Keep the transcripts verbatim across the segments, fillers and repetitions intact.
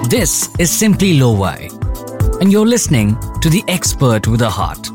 This is Simply Lo-Fi, and you're listening to the expert with a heart.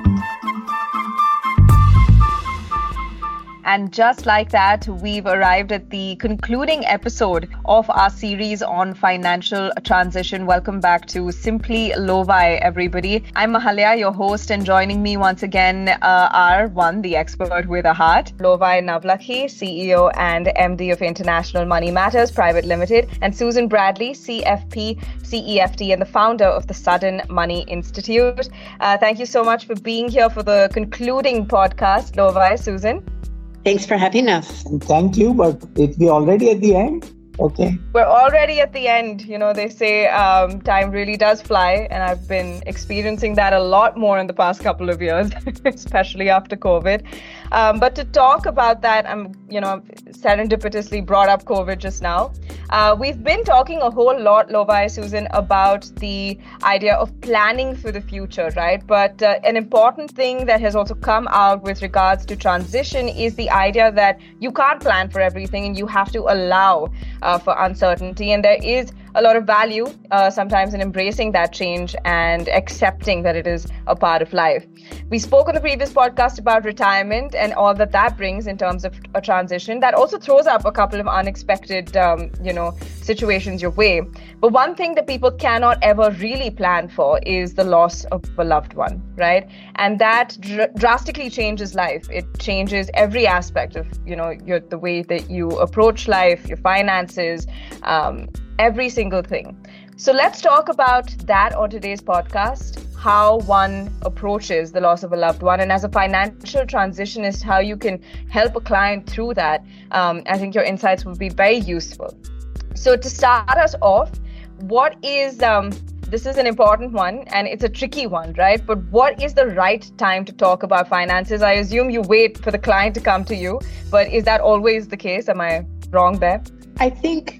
And just like that, we've arrived at the concluding episode of our series on financial transition. Welcome back to Simply Lo-Fi, everybody. I'm Mahalya, your host, and joining me once again uh, are one, the expert with a heart, Lo-Fi Navlakhi, C E O and M D of International Money Matters Private Limited, and Susan Bradley, C F P, C E F T, and the founder of the Sudden Money Institute. Uh, thank you so much for being here for the concluding podcast, Lo-Fi. Susan? Thanks for having us. And thank you, but it we already at the end? Okay. We're already at the end. You know, they say um, time really does fly, and I've been experiencing that a lot more in the past couple of years, especially after COVID. Um, but to talk about that, I'm, you know, serendipitously brought up COVID just now. Uh, we've been talking a whole lot, Lo-Fi, Susan, about the idea of planning for the future, right? But uh, an important thing that has also come out with regards to transition is the idea that you can't plan for everything and you have to allow uh, for uncertainty. And there is a lot of value uh, sometimes in embracing that change and accepting that it is a part of life. We spoke on the previous podcast about retirement and all that that brings in terms of a transition. That also throws up a couple of unexpected, um, you know, situations your way. But one thing that people cannot ever really plan for is the loss of a loved one, right? And that dr- drastically changes life. It changes every aspect of, you know, your, the way that you approach life, your finances, um, every single thing. So let's talk about that on today's podcast, how one approaches the loss of a loved one. And as a financial transitionist, how you can help a client through that. Um, I think your insights will be very useful. So to start us off, what is, um, this is an important one and it's a tricky one, right? But what is the right time to talk about finances? I assume you wait for the client to come to you, but is that always the case? Am I wrong there? I think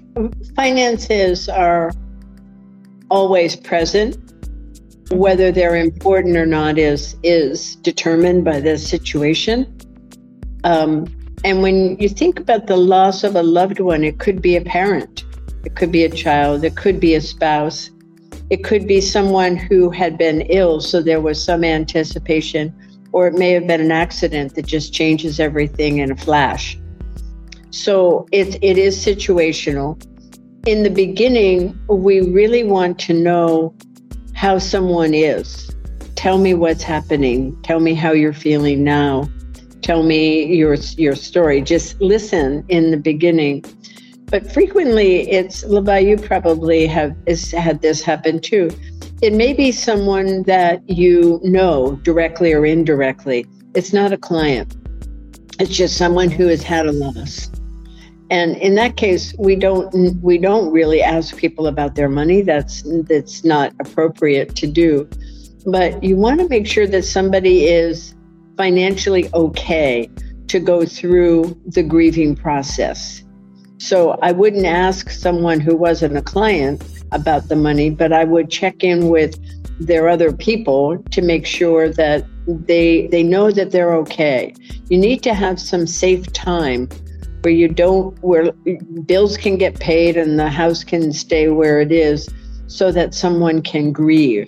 finances are always present. Whether they're important or not is is determined by the situation. Um, and when you think about the loss of a loved one, it could be a parent, it could be a child, it could be a spouse, it could be someone who had been ill, so there was some anticipation, or it may have been an accident that just changes everything in a flash. So it it is situational. In the beginning, we really want to know how someone is. Tell me what's happening. Tell me how you're feeling now. Tell me your your story. Just listen in the beginning. But frequently, it's, Lo-Fi, you probably have is, had this happen too. It may be someone that you know directly or indirectly. It's not a client. It's just someone who has had a loss. And in that case, we don't we don't really ask people about their money. That's that's not appropriate to do. But you want to make sure that somebody is financially okay to go through the grieving process. So I wouldn't ask someone who wasn't a client about the money, but I would check in with their other people to make sure that they they know that they're okay. You need to have some safe time where you don't, where bills can get paid and the house can stay where it is so that someone can grieve.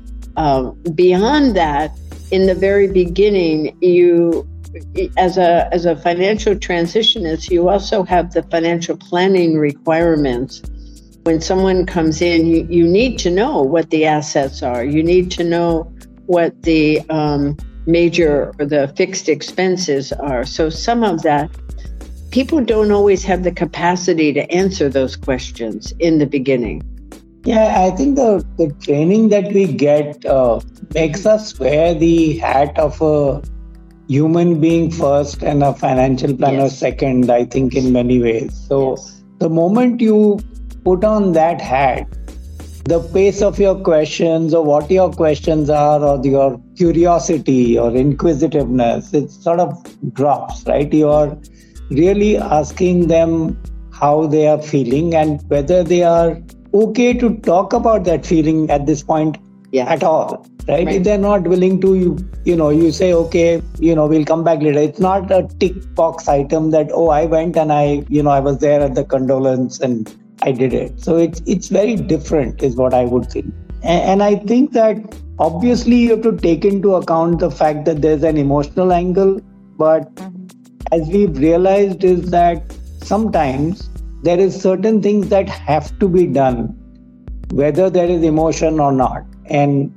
Um, beyond that, in the very beginning, you, as a as a financial transitionist, you also have the financial planning requirements. When someone comes in, you, you need to know what the assets are. You need to know what the um, major or the fixed expenses are. So some of that, people don't always have the capacity to answer those questions in the beginning. Yeah, I think the, the training that we get uh, makes us wear the hat of a human being first and a financial planner yes. second, I think, in many ways. So yes. the moment you put on that hat, the pace of your questions or what your questions are or your curiosity or inquisitiveness, it sort of drops, right? You're really asking them how they are feeling and whether they are okay to talk about that feeling at this point yeah. at all, right? right? If they're not willing to, you, you know, you say, okay, you know, we'll come back later. It's not a tick box item that, oh, I went and I, you know, I was there at the condolence and I did it. So it's it's very different is what I would think. And, and I think that obviously you have to take into account the fact that there's an emotional angle. But mm-hmm. as we've realized is that sometimes there is certain things that have to be done, whether there is emotion or not. And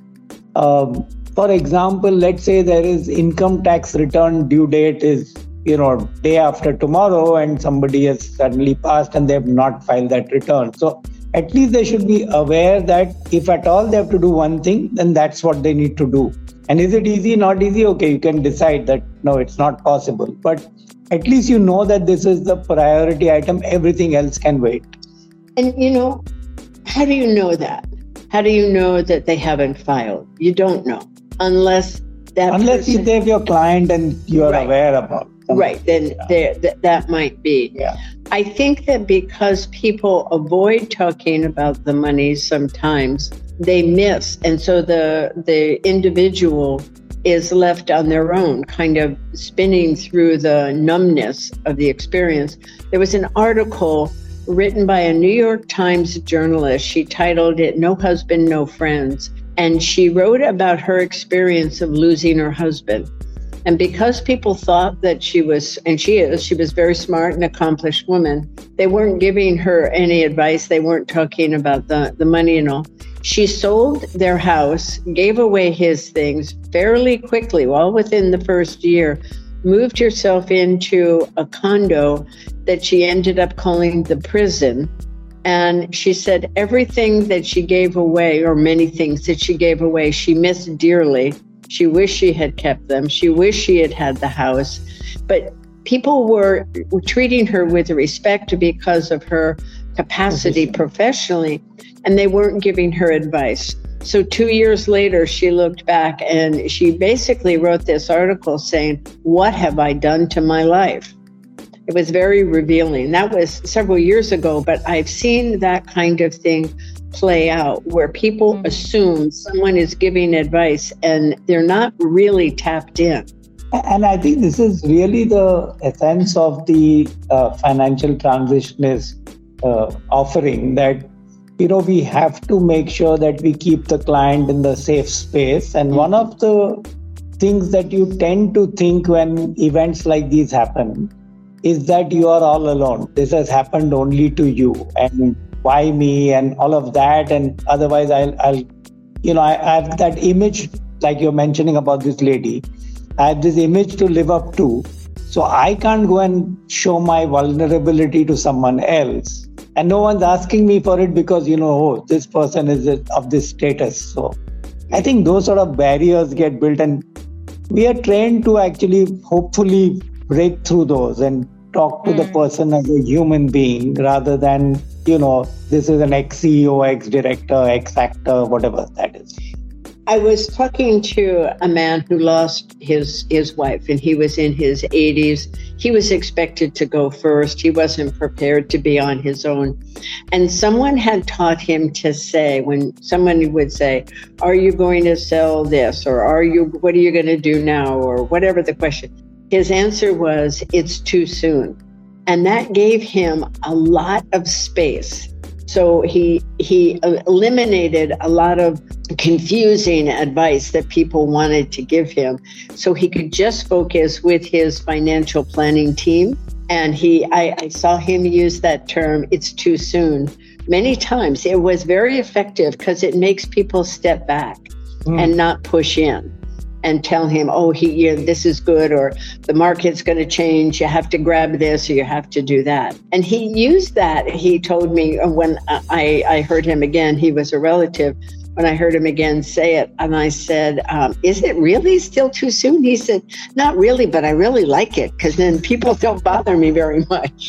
um, for example, let's say there is income tax return due date is, you know, day after tomorrow, and somebody has suddenly passed and they have not filed that return. So at least they should be aware that if at all they have to do one thing, then that's what they need to do. And is it easy, not easy? Okay, you can decide that, no, it's not possible. But at least you know that this is the priority item. Everything else can wait. And, you know, how do you know that? How do you know that they haven't filed? You don't know. Unless that Unless person... they have your client and you are right. aware about it. Right, then yeah. th- that might be. Yeah. I think that because people avoid talking about the money sometimes, they miss. And so the the individual is left on their own, kind of spinning through the numbness of the experience. There was an article written by a New York Times journalist. She titled it, "No Husband, No Friends." And she wrote about her experience of losing her husband. And because people thought that she was, and she is, she was very smart and accomplished woman, they weren't giving her any advice. They weren't talking about the, the money and all. She sold their house, gave away his things fairly quickly, well within the first year, moved herself into a condo that she ended up calling the prison. And she said everything that she gave away, or many things that she gave away, she missed dearly. She wished she had kept them. She wished she had had the house. But people were, were treating her with respect because of her capacity professionally, and they weren't giving her advice. So two years later, she looked back and she basically wrote this article saying, "What have I done to my life?" It was very revealing. That was several years ago, but I've seen that kind of thing play out where people mm-hmm. assume someone is giving advice and they're not really tapped in. And I think this is really the essence of the uh, financial transitionist uh, offering, that, you know, we have to make sure that we keep the client in the safe space. And mm-hmm. one of the things that you tend to think when events like these happen is that you are all alone. This has happened only to you, and why me, and all of that. And otherwise I'll, I'll you know, I, I have that image, like you're mentioning about this lady. I have this image to live up to. So I can't go and show my vulnerability to someone else. And no one's asking me for it because, you know, oh, this person is of this status. So I think those sort of barriers get built, and we are trained to actually hopefully break through those and talk to mm. the person as a human being rather than, you know, this is an ex-C E O, ex-director, ex-actor, whatever that is. I was talking to a man who lost his his wife, and he was in his eighties. He was expected to go first. He wasn't prepared to be on his own. And someone had taught him to say, when someone would say, "Are you going to sell this?" or "Are you, what are you going to do now?" or whatever the question, his answer was, "It's too soon." And that gave him a lot of space. So he he eliminated a lot of confusing advice that people wanted to give him, so he could just focus with his financial planning team. And he, I, I saw him use that term, "it's too soon," many times. It was very effective because it makes people step back mm. and not push in and tell him, "Oh, he, you know, this is good," or "the market's going to change. You have to grab this, or you have to do that." And he used that. He told me when I, I heard him again, he was a relative. When I heard him again say it, and I said, um, "Is it really still too soon?" He said, "Not really, but I really like it because then people don't bother me very much."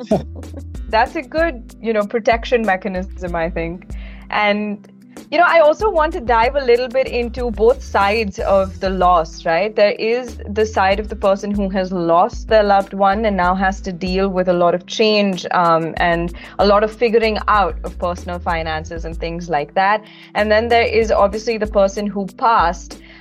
That's a good, you know, protection mechanism, I think. And you know, I also want to dive a little bit into both sides of the loss, right? There is the side of the person who has lost their loved one and now has to deal with a lot of change um, and a lot of figuring out of personal finances and things like that. And then there is obviously the person who passed.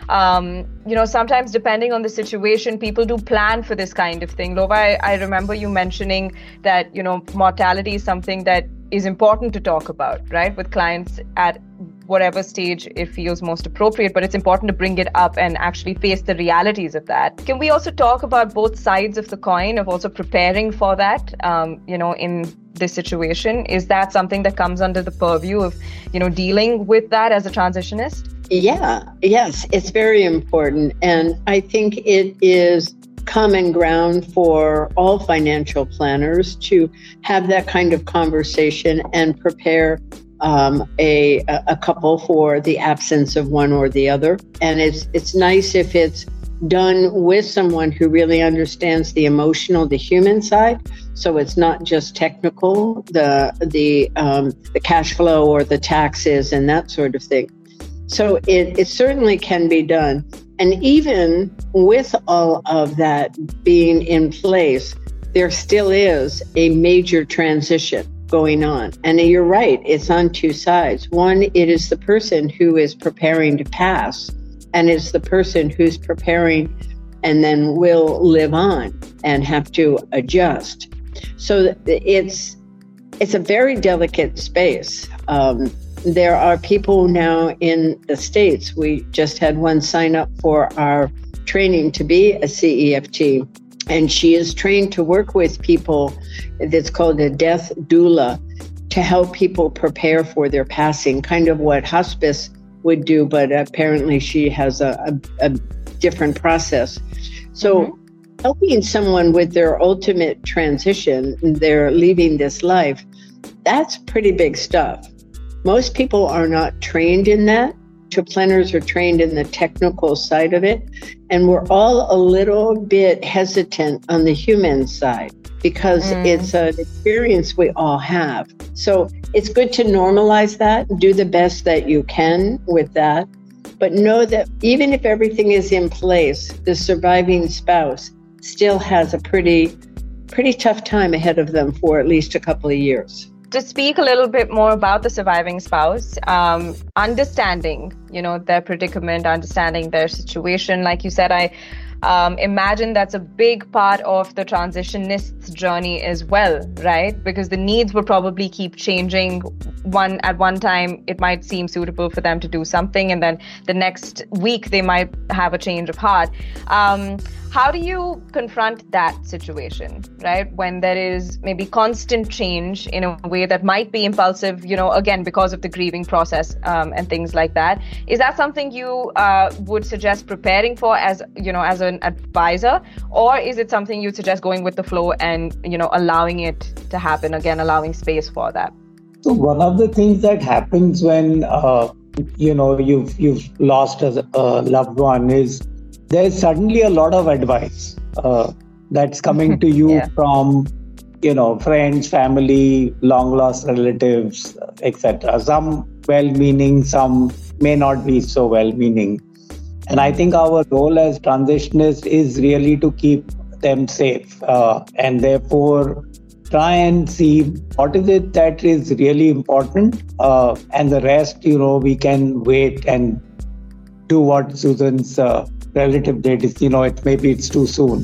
um, you know, sometimes depending on the situation, people do plan for this kind of thing. Lova, I, I remember you mentioning that, you know, mortality is something that is important to talk about, right, with clients at whatever stage it feels most appropriate, but it's important to bring it up and actually face the realities of that. Can we also talk about both sides of the coin of also preparing for that, um, you know, in this situation? Is that something that comes under the purview of, you know, dealing with that as a transitionist? Yeah, yes, it's very important. And I think it is common ground for all financial planners to have that kind of conversation and prepare um, a a couple for the absence of one or the other. And it's it's nice if it's done with someone who really understands the emotional, the human side. So it's not just technical, the the um, the cash flow or the taxes and that sort of thing. So it, it certainly can be done. And even with all of that being in place, there still is a major transition going on. And you're right, it's on two sides. One, it is the person who is preparing to pass, and it's the person who's preparing and then will live on and have to adjust. So it's it's a very delicate space. Um, There are people now in the States. We just had one sign up for our training to be a C E F T, and she is trained to work with people. That's called a death doula, to help people prepare for their passing, kind of what hospice would do, but apparently she has a, a, a different process. So mm-hmm. helping someone with their ultimate transition, they're leaving this life, that's pretty big stuff. Most people are not trained in that. Planners are trained in the technical side of it. And we're all a little bit hesitant on the human side because mm. it's an experience we all have. So it's good to normalize that, do the best that you can with that. But know that even if everything is in place, the surviving spouse still has a pretty, pretty tough time ahead of them for at least a couple of years. To speak a little bit more about the surviving spouse, um, understanding, you know, their predicament, understanding their situation. Like you said, I um, imagine that's a big part of the transitionist's journey as well, right? Because the needs will probably keep changing. One at one time, it might seem suitable for them to do something, and then the next week they might have a change of heart. Um, How do you confront that situation, right? When there is maybe constant change in a way that might be impulsive, you know, again, because of the grieving process um, and things like that. Is that something you uh, would suggest preparing for as, you know, as an advisor? Or is it something you'd suggest going with the flow and, you know, allowing it to happen, again, allowing space for that? So one of the things that happens when, uh, you know, you've, you've lost a, a loved one is there's suddenly a lot of advice uh, that's coming to you yeah. from, you know, friends, family, long-lost relatives, et cetera. Some well-meaning, some may not be so well-meaning. And I think our role as transitionists is really to keep them safe uh, and therefore try and see what is it that is really important uh, and the rest, you know, we can wait and do what Susan's uh, relative date is, you know, it maybe it's too soon.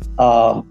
Uh,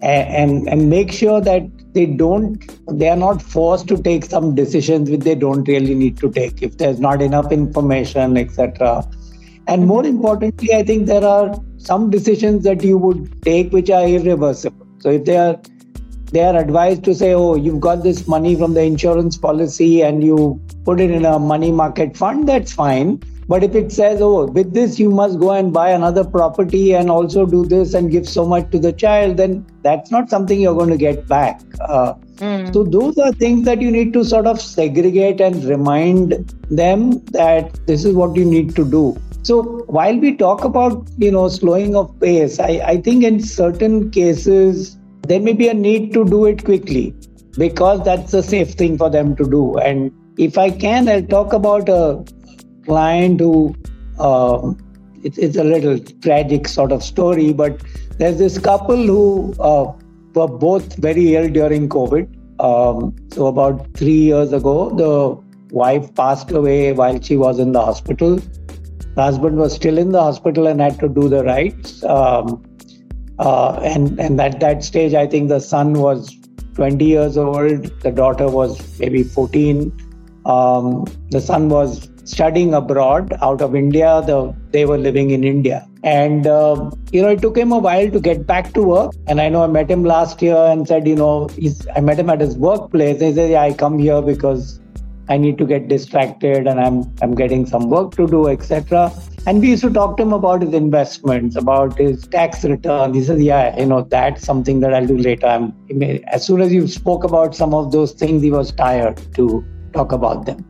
and and make sure that they don't, they are not forced to take some decisions which they don't really need to take if there's not enough information, et cetera. And more importantly, I think there are some decisions that you would take which are irreversible. So if they are they are advised to say, oh, you've got this money from the insurance policy and you put it in a money market fund, that's fine. But if it says, oh, with this, you must go and buy another property and also do this and give so much to the child, then that's not something you're going to get back. Uh, mm. So those are things that you need to sort of segregate and remind them that this is what you need to do. So while we talk about, you know, slowing of pace, I, I think in certain cases, there may be a need to do it quickly because that's a safe thing for them to do. And if I can, I'll talk about a client who, um, it, it's a little tragic sort of story, but there's this couple who uh, were both very ill during COVID. Um, so about three years ago, the wife passed away while she was in the hospital. The husband was still in the hospital and had to do the rites. Um, uh, and, and at that stage, I think the son was twenty years old. The daughter was maybe fourteen. Um, the son was studying abroad out of India. The, they were living in India. And, uh, you know, it took him a while to get back to work. And I know I met him last year and said, you know, he's, I met him at his workplace. He said, yeah, I come here because I need to get distracted and I'm I'm getting some work to do, et cetera. And we used to talk to him about his investments, about his tax return. He said, yeah, you know, that's something that I'll do later. I'm, as soon as you spoke about some of those things, he was tired to talk about them.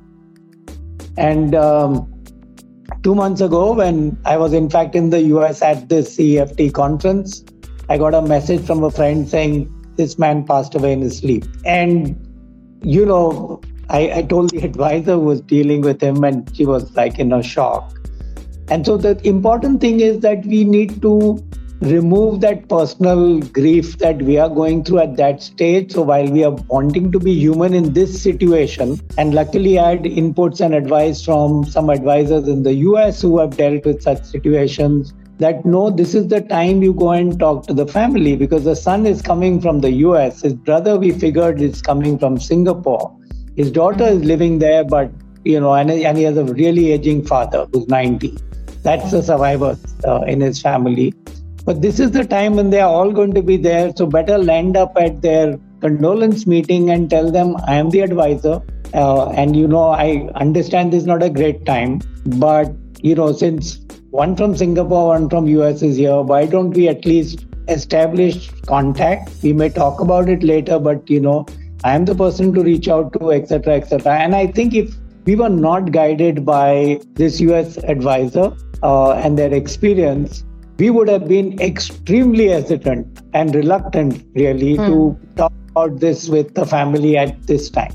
And um, two months ago, when I was in fact in the U S at this C E F T conference, I got a message from a friend saying, this man passed away in his sleep. And, you know, I, I told the advisor who was dealing with him and she was like in a shock. And so the important thing is that we need to remove that personal grief that we are going through at that stage. So while we are wanting to be human in this situation, and luckily I had inputs and advice from some advisors in the U S who have dealt with such situations, that no, this is the time you go and talk to the family, because the son is coming from the U S. His brother, we figured, is coming from Singapore. His daughter is living there, but, you know, and, and he has a really aging father who's ninety. That's the survivor uh, in his family. But this is the time when they are all going to be there. So better land up at their condolence meeting and tell them, I am the advisor. Uh, and, you know, I understand this is not a great time. But, you know, since one from Singapore, one from U S is here, why don't we at least establish contact? We may talk about it later, but, you know, I am the person to reach out to, et cetera, et cetera. And I think if we were not guided by this U S advisor uh, and their experience, we would have been extremely hesitant and reluctant, really, hmm. to talk about this with the family at this time.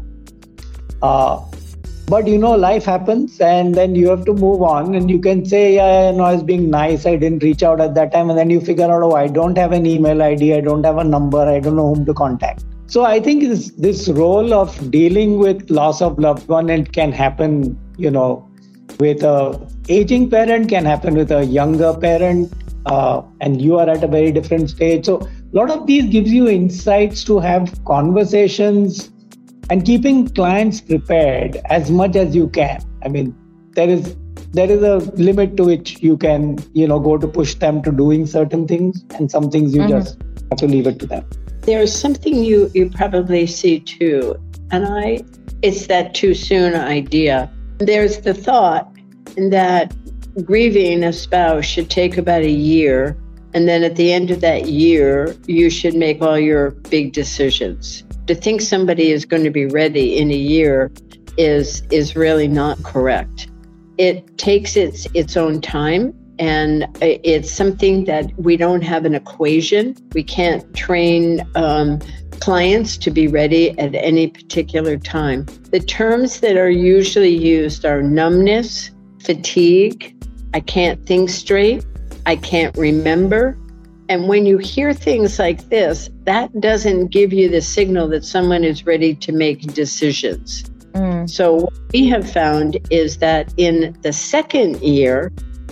Uh, but, you know, life happens and then you have to move on and you can say, yeah, you know, I was being nice, I didn't reach out at that time. And then you figure out, oh, I don't have an email I D, I don't have a number, I don't know whom to contact. So I think this, this role of dealing with loss of loved one, it can happen, you know, with a aging parent, can happen with a younger parent, uh, and you are at a very different stage. So a lot of these gives you insights to have conversations and keeping clients prepared as much as you can. I mean, there is there is a limit to which you can, you know, go to push them to doing certain things, and some things you mm-hmm. just have to leave it to them. There's something you, you probably see too, and I, it's that too soon idea. There's the thought that grieving a spouse should take about a year, and then at the end of that year, you should make all your big decisions. To think somebody is going to be ready in a year is is really not correct. It takes its its own time. And it's something that we don't have an equation. We can't train um, clients to be ready at any particular time. The terms that are usually used are numbness, fatigue, I can't think straight, I can't remember. And when you hear things like this, that doesn't give you the signal that someone is ready to make decisions. Mm. So what we have found is that in the second year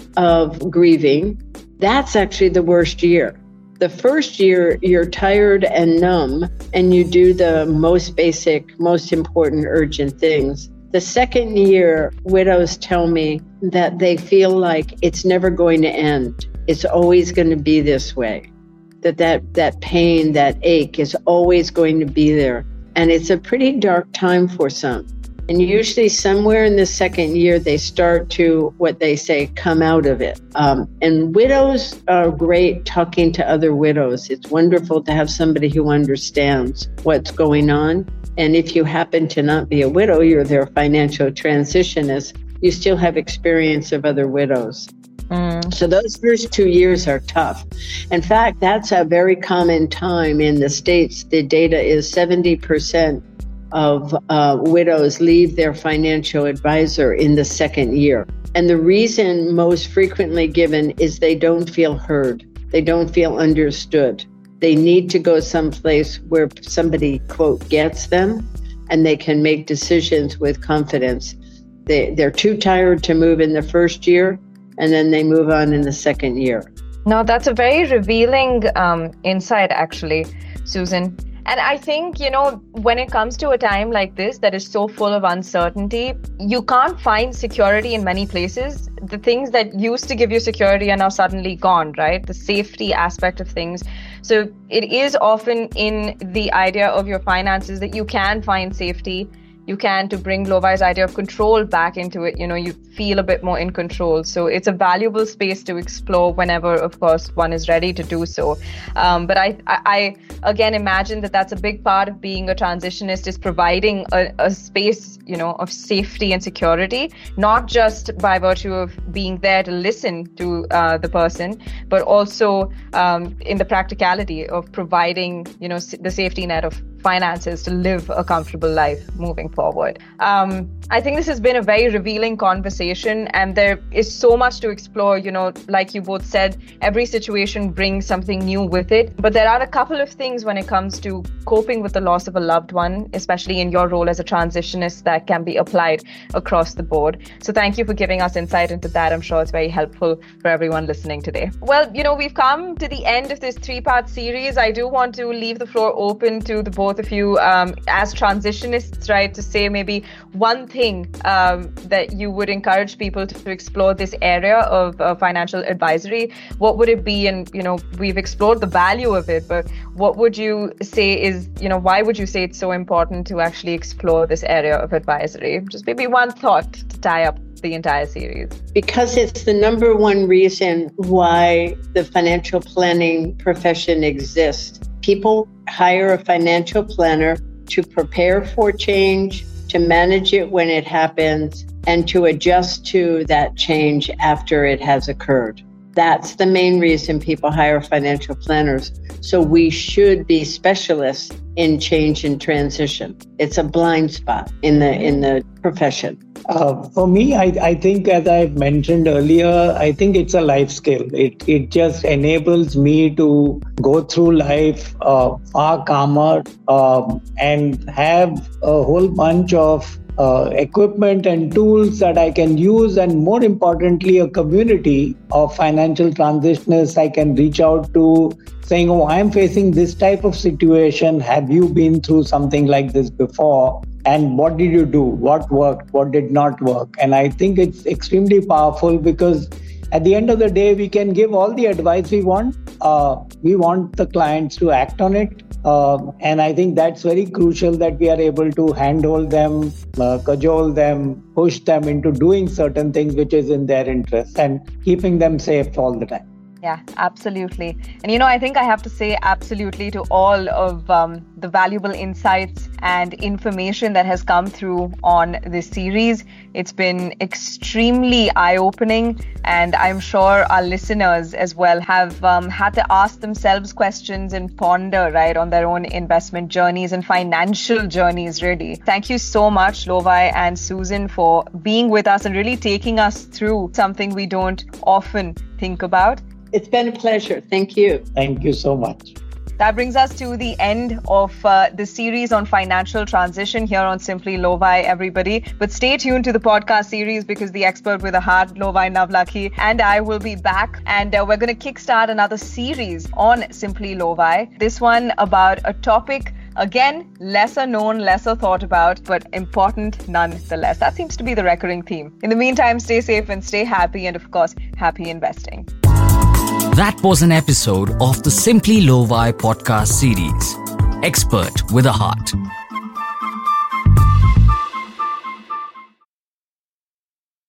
of grieving, that's actually the worst year. The first year, you're tired and numb, and you do the most basic, most important, urgent things. The second year, widows tell me that they feel like it's never going to end. It's always going to be this way. That that, that pain, that ache is always going to be there. And it's a pretty dark time for some. And usually somewhere in the second year, they start to, what they say, come out of it. Um, and widows are great talking to other widows. It's wonderful to have somebody who understands what's going on. And if you happen to not be a widow, you're their financial transitionist, you still have experience of other widows. Mm. So those first two years are tough. In fact, that's a very common time in the States. The data is seventy percent of uh, widows leave their financial advisor in the second year. And the reason most frequently given is they don't feel heard. They don't feel understood. They need to go someplace where somebody, quote, gets them, and they can make decisions with confidence. They, they're too tired to move in the first year, and then they move on in the second year. Now, that's a very revealing um, insight, actually, Susan. And I think, you know, when it comes to a time like this that is so full of uncertainty, you can't find security in many places. The things that used to give you security are now suddenly gone, right? The safety aspect of things. So it is often in the idea of your finances that you can find safety. You can, to bring Lovi's idea of control back into it, you know, you feel a bit more in control. So it's a valuable space to explore whenever, of course, one is ready to do so. Um, but I, I, I, again, imagine that that's a big part of being a transitionist, is providing a, a space, you know, of safety and security, not just by virtue of being there to listen to uh, the person, but also um, in the practicality of providing, you know, the safety net of finances to live a comfortable life moving forward. Um, I think this has been a very revealing conversation, and there is so much to explore. You know, like you both said, every situation brings something new with it. But there are a couple of things when it comes to coping with the loss of a loved one, especially in your role as a transitionist, that can be applied across the board. So thank you for giving us insight into that. I'm sure it's very helpful for everyone listening today. Well, you know, we've come to the end of this three-part series. I do want to leave the floor open to the both of you um, as transitionists, right, to say maybe one thing um, that you would encourage people to, to explore this area of uh, financial advisory. What would it be? And, you know, we've explored the value of it, but what would you say is, you know, why would you say it's so important to actually explore this area of advisory? Just maybe one thought to tie up the entire series. Because it's the number one reason why the financial planning profession exists. People hire a financial planner to prepare for change, to manage it when it happens, and to adjust to that change after it has occurred. That's the main reason people hire financial planners. So we should be specialists in change and transition. It's a blind spot in the in the profession. Uh, for me, I, I think, as I mentioned earlier, I think it's a life skill. It it just enables me to go through life uh, far calmer um, and have a whole bunch of uh, equipment and tools that I can use, and more importantly, a community of financial transitioners I can reach out to, saying, oh, I'm facing this type of situation. Have you been through something like this before? And what did you do? What worked? What did not work? And I think it's extremely powerful, because at the end of the day, we can give all the advice we want. Uh, we want the clients to act on it. Uh, and I think that's very crucial, that we are able to handhold them, uh, cajole them, push them into doing certain things which is in their interest, and keeping them safe all the time. Yeah, absolutely. And, you know, I think I have to say absolutely to all of um, the valuable insights and information that has come through on this series. It's been extremely eye-opening, and I'm sure our listeners as well have um, had to ask themselves questions and ponder, right, on their own investment journeys and financial journeys, really. Thank you so much, Lovi and Susan, for being with us and really taking us through something we don't often think about. It's been a pleasure. Thank you. Thank you so much. That brings us to the end of uh, the series on financial transition here on Simply Lovi, everybody. But stay tuned to the podcast series, because the expert with a heart, Lovi Navlakhi, and I will be back. And uh, we're going to kickstart another series on Simply Lovi. This one about a topic, again, lesser known, lesser thought about, but important nonetheless. That seems to be the recurring theme. In the meantime, stay safe and stay happy, and of course, happy investing. That was an episode of the Simply Lovi podcast series, Expert with a Heart.